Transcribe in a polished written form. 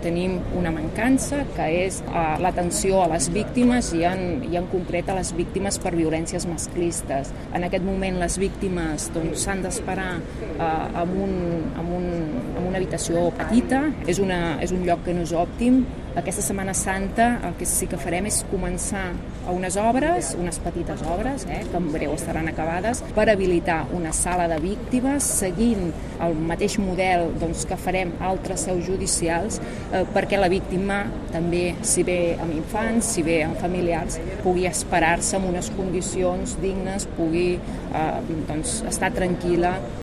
tenim una mancança, que és l'atenció a les víctimes i en concret a les víctimes per violències masclistes. En aquest moment les víctimes s'han d'esperar en una habitació petita, és un lloc que no és òptim. Aquesta Setmana Santa el que sí que farem és començar a unes obres, unes petites obres, que en breu estaran acabades, per habilitar una sala de víctimes, seguint el mateix model que farem altres seus judicials, perquè la víctima també, si ve amb infants, si ve amb familiars, pugui esperar-se en unes condicions dignes, pugui estar tranquil·la